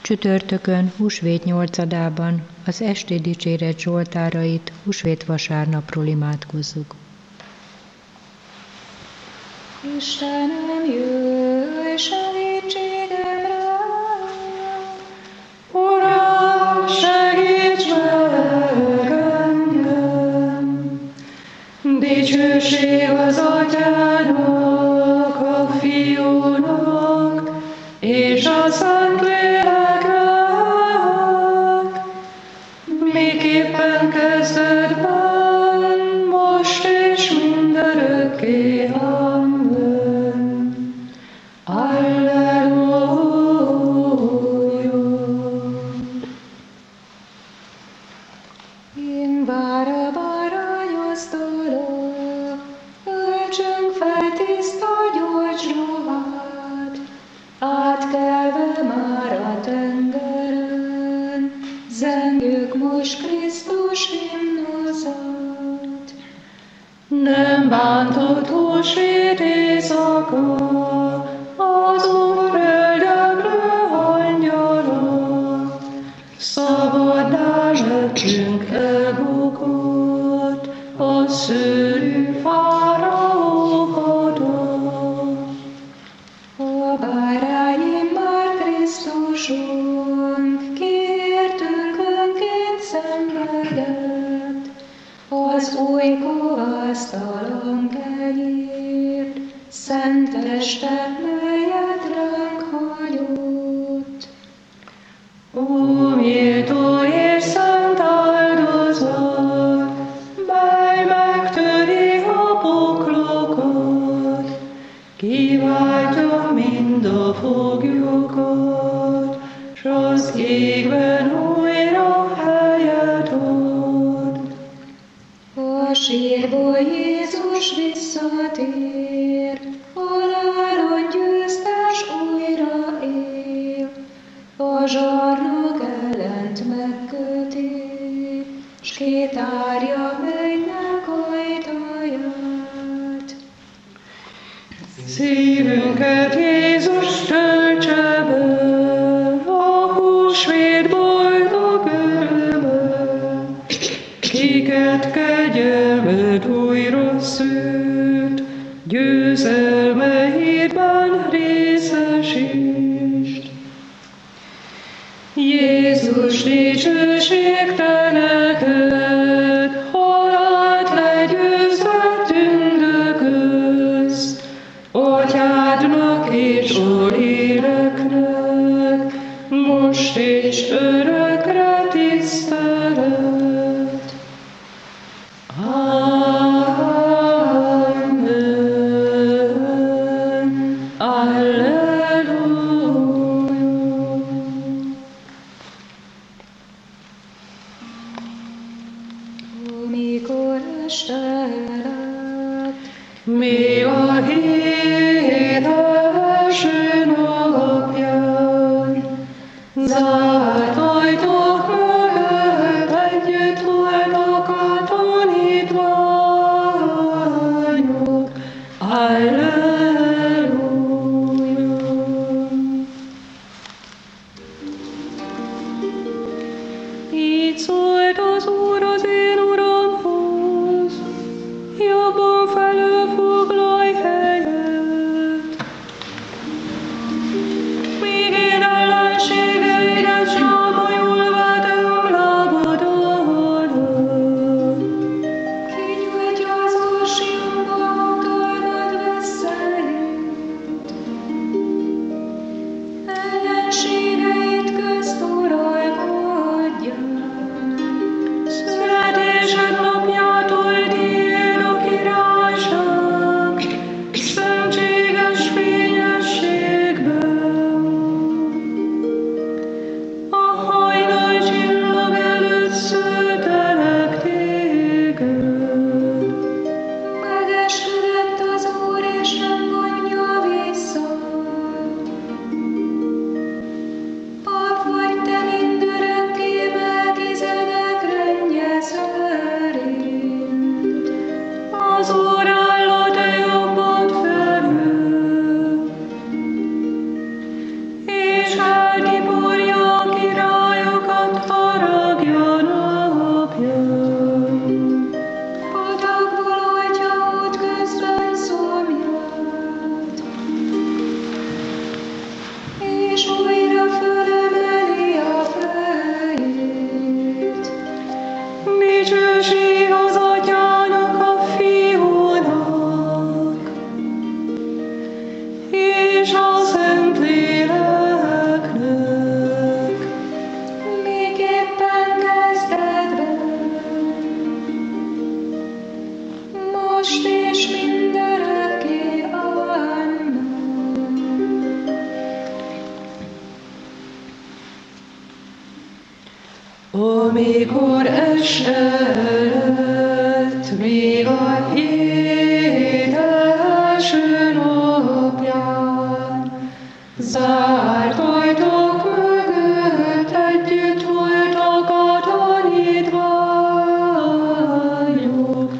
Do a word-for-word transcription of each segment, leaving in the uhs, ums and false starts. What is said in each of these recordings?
Csütörtökön, húsvét nyolcadában az esti dicséret zsoltárait húsvét vasárnapról imádkozzuk. Istenem, jöjj segítségemre! Uram, segíts meg engem! Dicsőség az Atyának, a Fiúnak, és a Szentléleknek, miképpen kezdetben, most és mindörökké. Amen. Alleluja. Én bára bárányoztalak, öltsünk fel tiszta gyors ruhát, átkelve már a tengeren, zengjük most Krisztus himnuszát. Nem bántott húsvét éjszaka, az Úr öldöklő angyala, szabaddá lettünk elbukott, a szörnyű fáraókatól. A bárányi már Krisztuson, kiértünk önként szenvedett, az új kovásztalan kenyért, szent testet, melyet ránk hagyott. Ó, méltó és szent áldozat, mely megtöri a poklokat, kiváltja mind a foglyokat, s az égben újra helyet ad. A sírból Jézus visszatér, halálon győztes újra él, a zsarnok ellent megköti, s kitárja mennyek ajtaját. Szívünket Jézus töltse be, a húsvét boldog örömmel, kiket kegyelmed újra szült, győzelme hírben részesítsd. Jézus, dicsőség te neked, halált legyőzve tündökölsz, Atyádnak és a léleknek, most és örökre tisztelet. Amen. Alleluja. Mikor este lett, mi a hét első napján, zárt ajtó és újra fölemeli a fejét. Dicsőség az Atyának, a Fiúnak, és a Szentléleknek, miképpen kezdetben, most és mindörökké. Amen. Amikor esett, még a hét első napján, zárt ajtók mögött együtt voltak a tanítványok.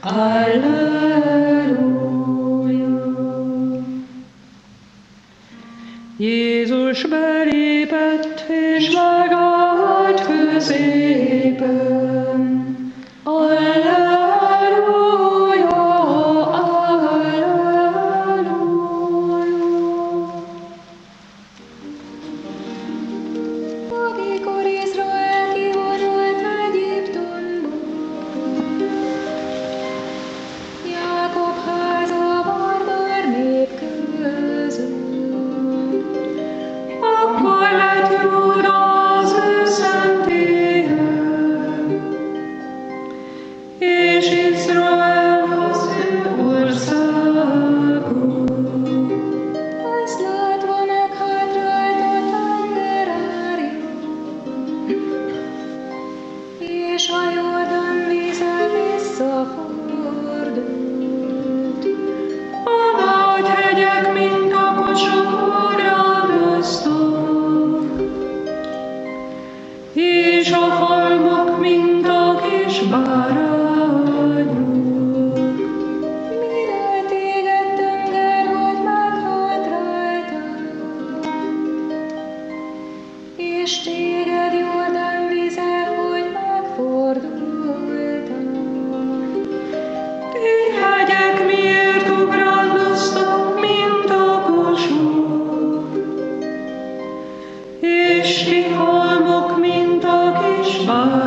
Alleluja! Jézus belépett és megállt középen. Alleluja! Alleluja! Amikor Izrael kivonult Egyiptomból, Jákob háza barbár nép között, akkor lett Júda az ő szentélye, és Izrael az ő országa. Ezt látva meghátrált a tengerárja, és a Jordán vízzel visszafordult. A nagy hegyek, mint a kocsok rádoztak, és a halmok, mint a kis bárányok. Mire téged tenger, hogy meghátráltál, és téged Jordán vize, hogy megfordultál. Ti hegyek miért ugrándoztak, mint a kosok, és ti halmok, mint a kis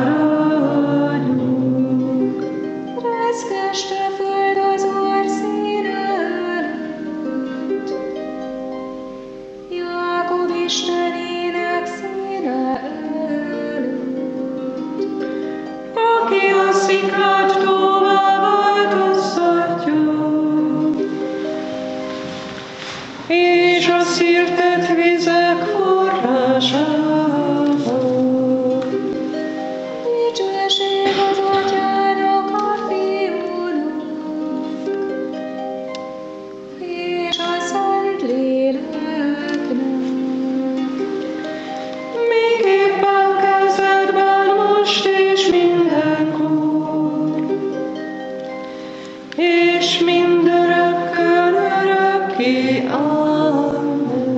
bárányok. Reszkeste föld az orszín előtt, Jákob Istenének színe előtt, aki a sziklát tóvá változtatja, és a szirtet vizek forrásává. Dicsőség az Atyának, a Fiúnak, és a Szentléleknek, miképpen kezdetben, most és mindenkor, és mindörökkön örökké. Amen.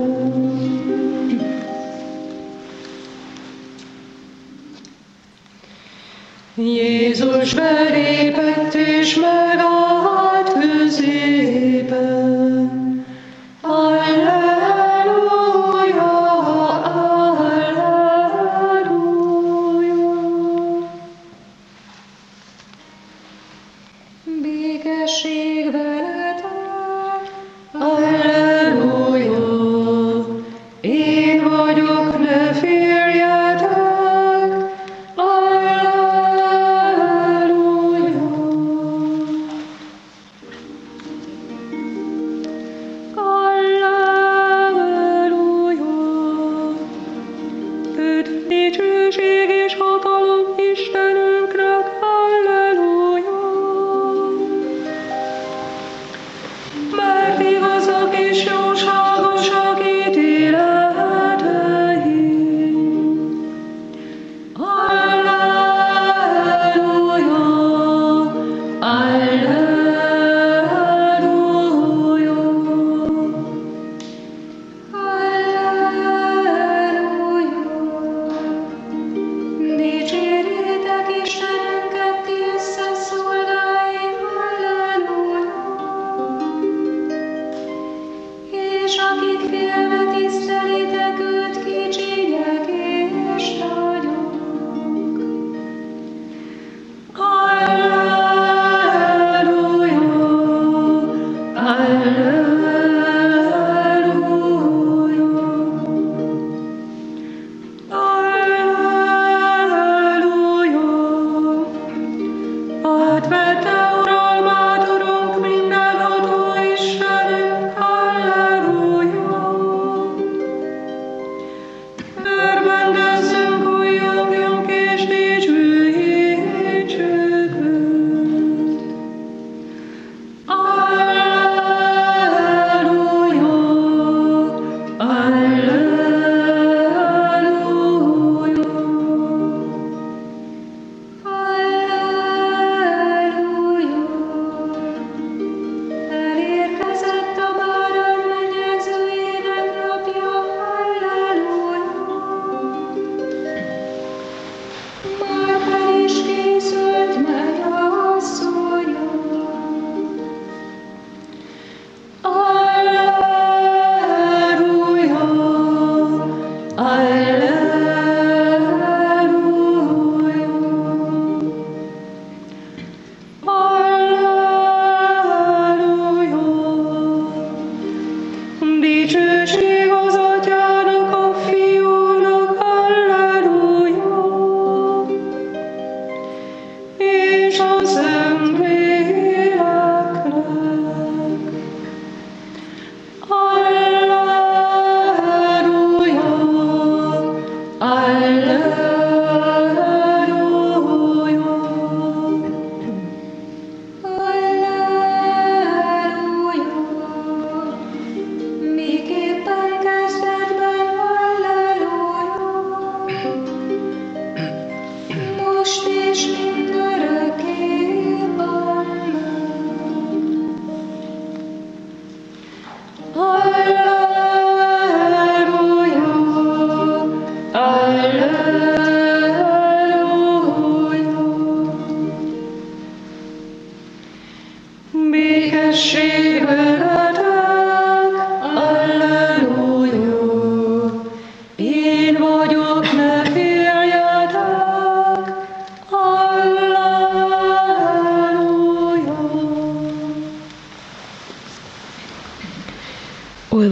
Jézus belépett és megállt középen. Alleluja! Alleluja! Békesség veletek! Alleluja! Én vagyok, ne féljetek! Alleluja! Alleluja! Öt dicsőség és hatalom Istenünknek! Alleluja! Mert igazak és jóságosak ítéletei. Alleluja! Alleluja! Alleluja! Dicsérjétek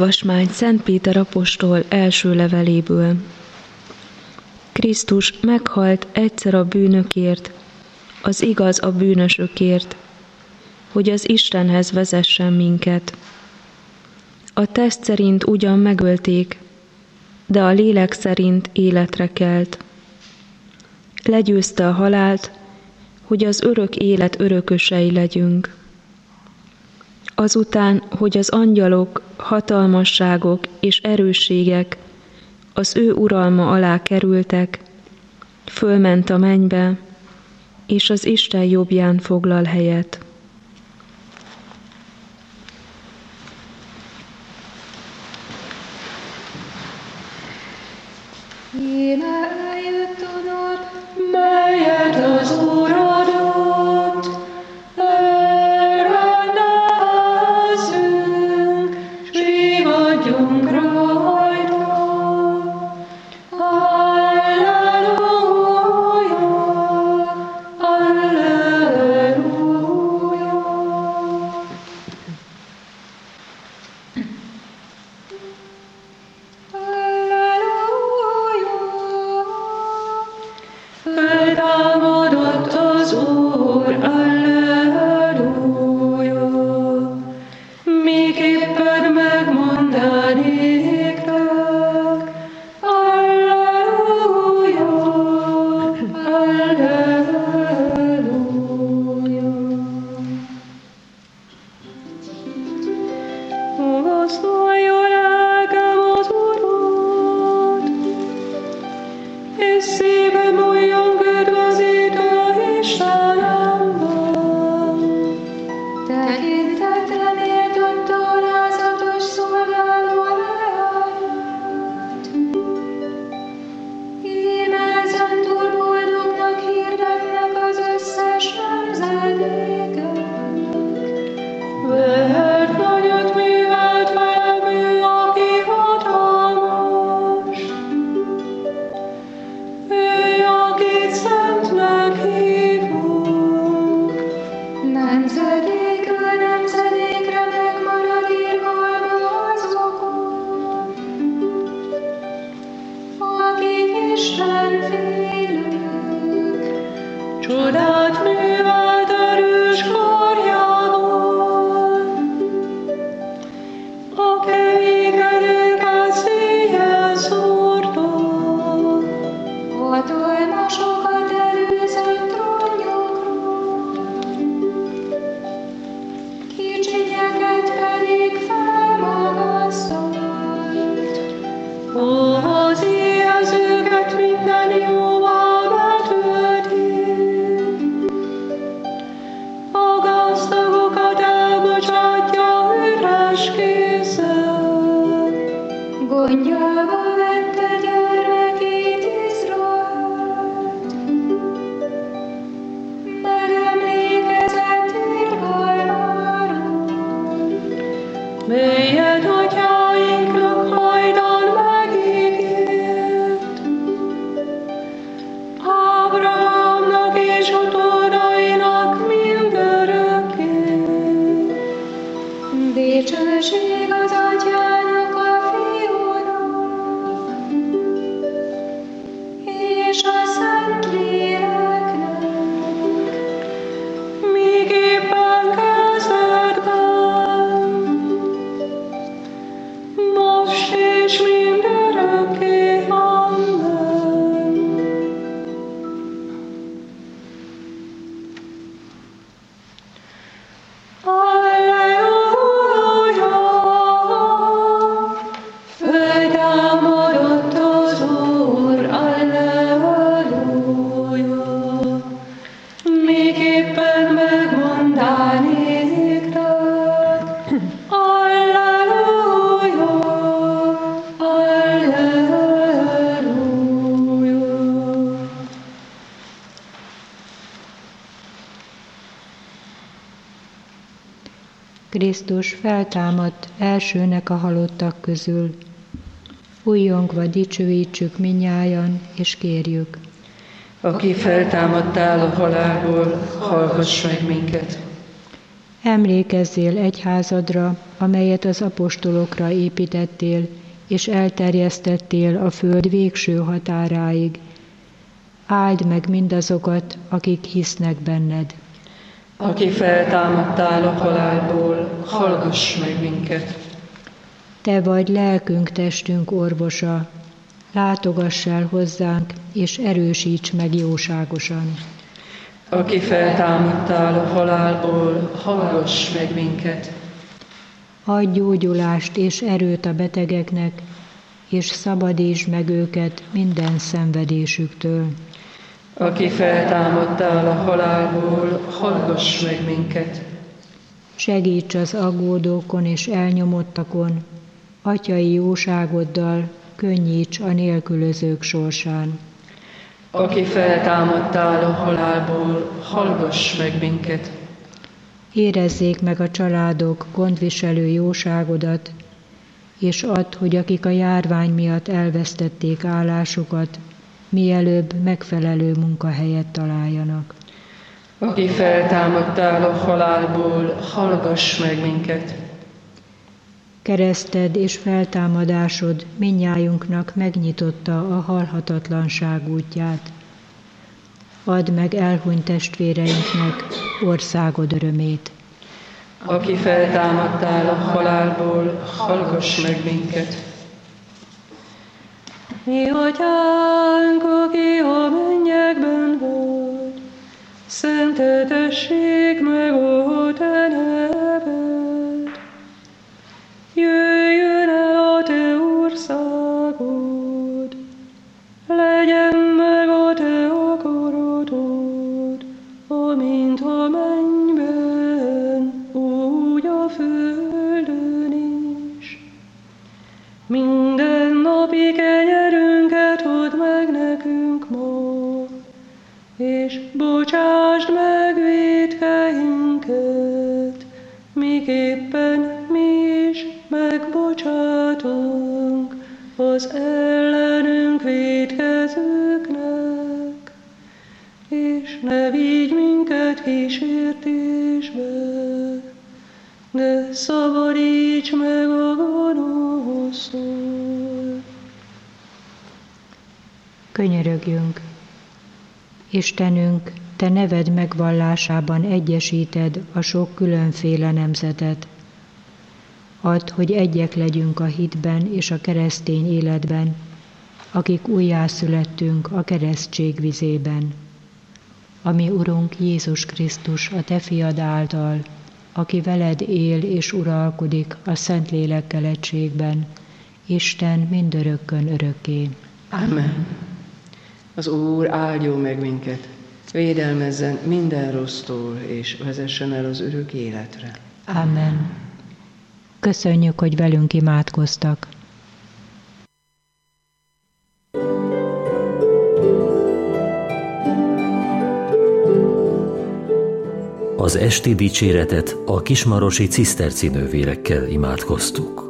Olvasmány Szent Péter apostol első leveléből. Krisztus meghalt egyszer a bűnökért, az igaz a bűnösökért, hogy az Istenhez vezessen minket. A test szerint ugyan megölték, de a lélek szerint életre kelt. Legyőzte a halált, hogy az örök élet örökösei legyünk. Azután, hogy az angyalok, hatalmasságok és erősségek az ő uralma alá kerültek, fölment a mennybe, és az Isten jobbján foglal helyet. Íme eljött a nap, melyet az Úr adott, elrendezzünk, s igadjunk rajta. Alleluja, alleluja. Feltámadott az Úr, alleluja. Miképpen megmondanék nektek, alleluja, alleluja. Magasztalja lelkem az Urat, és szívem olyan kedvezítő Istenemben. Tekintetre méltott alázatos szolgáló leányát. Íme ezentúl boldognak hirdetnek az összes nemzedékek. Mert nagyot művelt velem ő, aki hatalmas. Ő, akit szentnek hívunk. Nemzedékről nemzedékre megmarad irgalma azokon, akik Isten félők. Csodát művelt erős karjával, a keménykedőket széjjel szórta. Hatalmasokat előzött trónjukról, kicsinyeket pedig felmagasztalt. Az éhezőket minden jóval betölti, a gazdagokat elbocsátja üres kézzel. Gondjába vette gyermekét Izraelt, megemlékezett irgalmáról, melyet atyáinknak hajdan megígért, Ábrahámnak és utódainak mindörökké. Dicsőség az Atyának, a Fiúnak, és a Szentléleknek, miképpen kezdetben, most és mindörökké. Amen. Alleluja, feltámadott az Úr, alleluja. Miképpen megmondanék nektek, alleluja, alleluja. Krisztus feltámadt elsőnek a halottak közül. Újjongva dicsőítsük minnyájan, és kérjük. Aki feltámadtál a halálból, hallgass meg minket. Emlékezzél egyházadra, amelyet az apostolokra építettél, és elterjesztettél a föld végső határáig. Áld meg mindazokat, akik hisznek benned. Aki feltámadtál a halálból, hallgass meg minket. Te vagy lelkünk, testünk orvosa, látogass el hozzánk, és erősíts meg jóságosan. Aki feltámadtál a halálból, hallgass meg minket. Adj gyógyulást és erőt a betegeknek, és szabadítsd meg őket minden szenvedésüktől. Aki feltámadtál a halálból, hallgass meg minket. Segíts az aggódókon és elnyomottakon, atyai jóságoddal könnyíts a nélkülözők sorsán. Aki feltámadtál a halálból, hallgass meg minket. Érezzék meg a családok gondviselő jóságodat, és add, hogy akik a járvány miatt elvesztették állásukat, mielőbb megfelelő munkahelyet találjanak. Aki feltámadtál a halálból, hallgass meg minket. Kereszted és feltámadásod mindnyájunknak megnyitotta a halhatatlanság útját. Add meg elhunyt testvéreinknek országod örömét. Aki feltámadtál a halálból, hallgass meg minket. Mi atyánk, aki a mennyekben vagy, szenteltessék meg a te neved. Jöjjön el a te országod, legyen meg a te akaratod, amint a mennyben, úgy a földön is. Minden napi kenyerünket add meg nekünk ma, és bocsásd meg vétkeinket, miképpen mi is megbocsátunk az ellenünk vétkezőknek, és ne vigy minket kísértésbe, de szabadíts meg a gonosztól. Könyörögjünk! Istenünk, Te neved megvallásában egyesíted a sok különféle nemzetet. Add, hogy egyek legyünk a hitben és a keresztény életben, akik újjászülettünk a keresztség vizében. Ami Urunk Jézus Krisztus, a Te fiad által, aki veled él és uralkodik a Szentlélekkel egységben, Isten mindörökkön örökké. Amen. Az Úr áldjon meg minket, védelmezzen minden rossztól, és vezessen el az örök életre. Amen. Köszönjük, hogy velünk imádkoztak. Az esti dicséretet a kismarosi ciszterci nővérekkel imádkoztuk.